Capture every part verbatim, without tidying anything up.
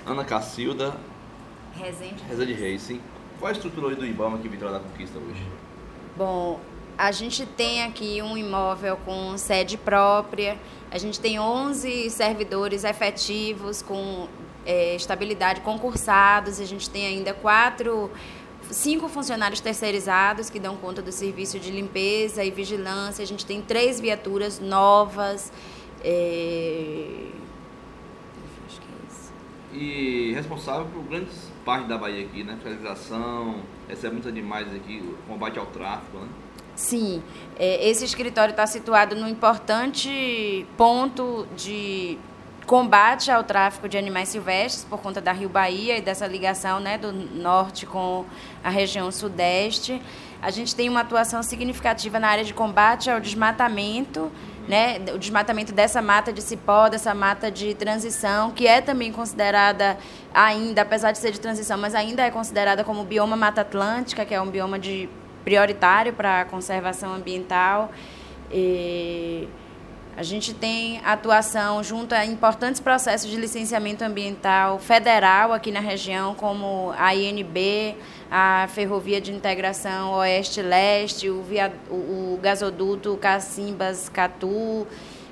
Ana Cacilda Rezende, Rezende Reis, sim. Qual a estrutura hoje do IBAMA aqui em Vitória da Conquista hoje? Bom, a gente tem aqui um imóvel com sede própria, a gente tem onze servidores efetivos com é, estabilidade concursados, a gente tem ainda quatro, cinco funcionários terceirizados que dão conta do serviço de limpeza e vigilância, a gente tem três viaturas novas, é... acho que é isso. E responsável por grandes partes da Bahia aqui, né? Fiscalização, recebe muitos animais aqui, combate ao tráfico, né? Sim, é, esse escritório está situado num importante ponto de combate ao tráfico de animais silvestres por conta da Rio Bahia e dessa ligação, né, do norte com a região sudeste. A gente tem uma atuação significativa na área de combate ao desmatamento, né, o desmatamento dessa mata de cipó, dessa mata de transição, que é também considerada ainda, apesar de ser de transição, mas ainda é considerada como bioma Mata Atlântica, que é um bioma de prioritário para a conservação ambiental. E a gente tem atuação junto a importantes processos de licenciamento ambiental federal aqui na região, como a I N B, a Ferrovia de Integração Oeste-Leste, o, via, o, o gasoduto Cacimbas-Catu,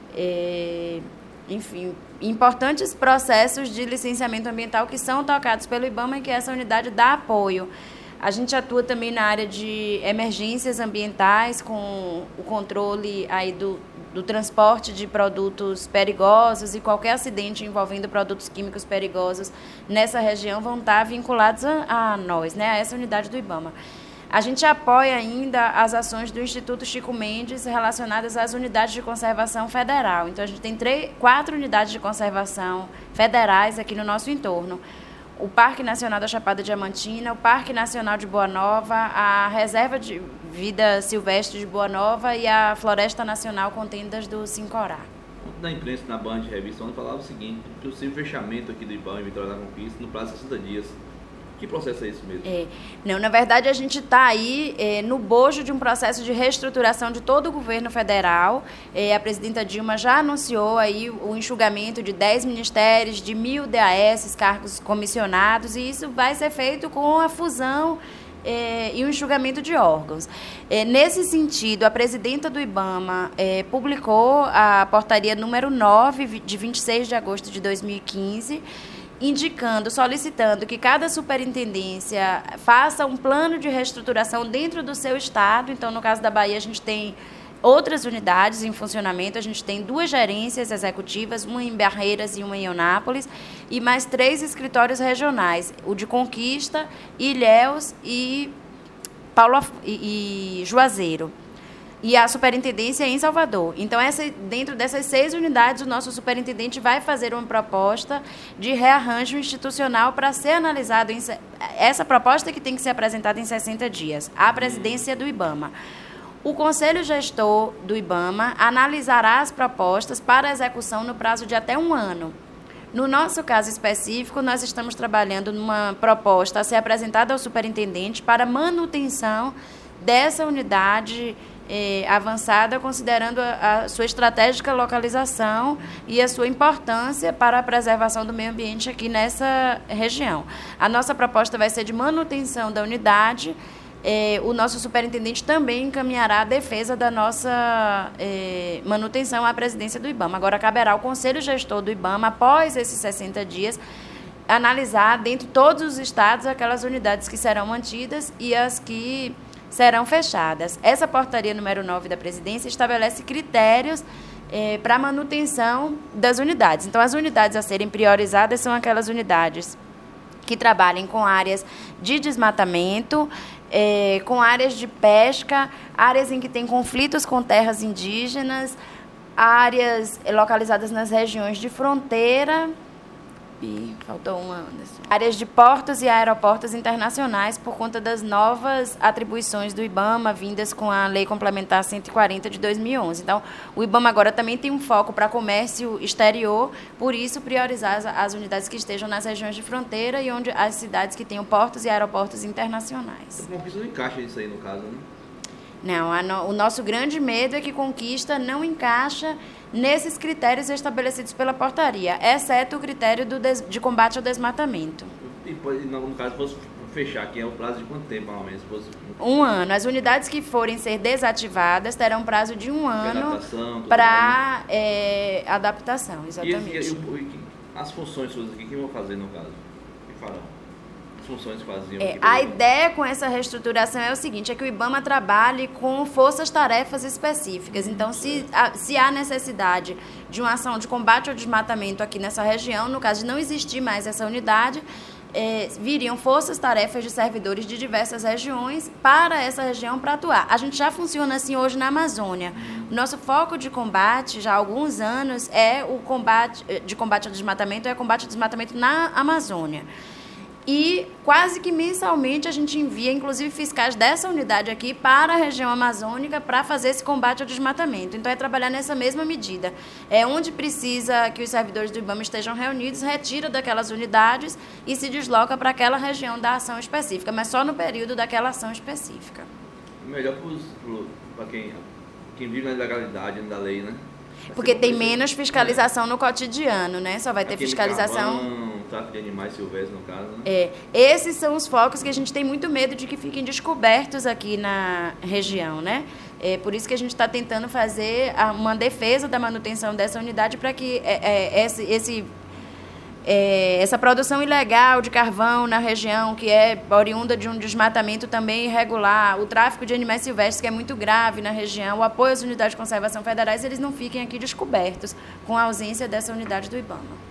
é, enfim, importantes processos de licenciamento ambiental que são tocados pelo IBAMA e que essa unidade dá apoio. A gente atua também na área de emergências ambientais, com o controle aí do, do transporte de produtos perigosos, e qualquer acidente envolvendo produtos químicos perigosos nessa região vão estar vinculados a, a nós, né, a essa unidade do IBAMA. A gente apoia ainda as ações do Instituto Chico Mendes relacionadas às unidades de conservação federal. Então, a gente tem três, quatro unidades de conservação federais aqui no nosso entorno. O Parque Nacional da Chapada Diamantina, o Parque Nacional de Boa Nova, a Reserva de Vida Silvestre de Boa Nova e a Floresta Nacional com tendas do Sincorá. Da imprensa, na Band Revista, onde falava o seguinte: possível fechamento aqui do IBAMA em Vitória da Conquista no prazo de sessenta dias. Que processo é isso mesmo? É, não, na verdade, a gente está aí é, no bojo de um processo de reestruturação de todo o governo federal. É, a presidenta Dilma já anunciou aí o enxugamento de dez ministérios, de mil D A S, cargos comissionados, e isso vai ser feito com a fusão é, e o enxugamento de órgãos. É, nesse sentido, a presidenta do IBAMA é, publicou a portaria número nove, de vinte e seis de agosto de dois mil e quinze, indicando, solicitando que cada superintendência faça um plano de reestruturação dentro do seu estado. Então, no caso da Bahia, a gente tem outras unidades em funcionamento, a gente tem duas gerências executivas, uma em Barreiras e uma em Eunápolis, e mais três escritórios regionais, o de Conquista, Ilhéus e, Paulo, e, e Juazeiro. E a superintendência em Salvador. Então, essa, dentro dessas seis unidades, o nosso superintendente vai fazer uma proposta de rearranjo institucional para ser analisado. Em, essa proposta que tem que ser apresentada em sessenta dias, à presidência do IBAMA. O Conselho Gestor do IBAMA analisará as propostas para execução no prazo de até um ano. No nosso caso específico, nós estamos trabalhando numa proposta a ser apresentada ao superintendente para manutenção dessa unidade Eh, avançada, considerando a, a sua estratégica localização e a sua importância para a preservação do meio ambiente aqui nessa região. A nossa proposta vai ser de manutenção da unidade. Eh, o nosso superintendente também encaminhará a defesa da nossa eh, manutenção à presidência do IBAMA. Agora, caberá ao Conselho Gestor do IBAMA, após esses sessenta dias, analisar, dentro de todos os estados, aquelas unidades que serão mantidas e as que serão fechadas. Essa portaria número nove da presidência estabelece critérios eh, para a manutenção das unidades. Então, as unidades a serem priorizadas são aquelas unidades que trabalhem com áreas de desmatamento, eh, com áreas de pesca, áreas em que tem conflitos com terras indígenas, áreas localizadas nas regiões de fronteira. E faltou uma. Áreas de portos e aeroportos internacionais, por conta das novas atribuições do IBAMA, vindas com a Lei Complementar cento e quarenta de dois mil e onze. Então, o IBAMA agora também tem um foco para comércio exterior, por isso priorizar as, as unidades que estejam nas regiões de fronteira e onde as cidades que tenham portos e aeroportos internacionais. A Conquista não encaixa isso aí, no caso, né? Não, a no, o nosso grande medo é que Conquista não encaixa nesses critérios estabelecidos pela portaria, exceto o critério do des, de combate ao desmatamento. E, no caso, fosse fechar aqui, é o prazo de quanto tempo, mais ou menos? Fosse... Um ano. As unidades que forem ser desativadas terão prazo de um ano para é, adaptação, exatamente. E, e, e, as funções suas aqui, o que vão fazer no caso? O que farão? As funções que faziam É, aqui, a ideia com essa reestruturação é o seguinte, é que o IBAMA trabalhe com forças-tarefas específicas. Então, se, a, se há necessidade de uma ação de combate ao desmatamento aqui nessa região, no caso de não existir mais essa unidade, É, viriam forças-tarefas de servidores de diversas regiões para essa região para atuar. A gente já funciona assim hoje na Amazônia. O nosso foco de combate, já há alguns anos, é o combate de combate ao desmatamento, é o combate ao desmatamento na Amazônia. E quase que mensalmente a gente envia, inclusive, fiscais dessa unidade aqui para a região amazônica para fazer esse combate ao desmatamento. Então, é trabalhar nessa mesma medida. É onde precisa que os servidores do IBAMA estejam reunidos, retira daquelas unidades e se desloca para aquela região da ação específica, mas só no período daquela ação específica. Melhor para quem, quem vive na legalidade da lei, né? Porque tem menos fiscalização no cotidiano, né? Só vai ter Aquele fiscalização... Carvão, tráfico de animais silvestres, no caso, né? É, esses são os focos que a gente tem muito medo de que fiquem descobertos aqui na região, né? É por isso que a gente está tentando fazer uma defesa da manutenção dessa unidade para que é, é, esse... esse É, essa produção ilegal de carvão na região, que é oriunda de um desmatamento também irregular, o tráfico de animais silvestres, que é muito grave na região, o apoio às unidades de conservação federais, eles não fiquem aqui descobertos com a ausência dessa unidade do IBAMA.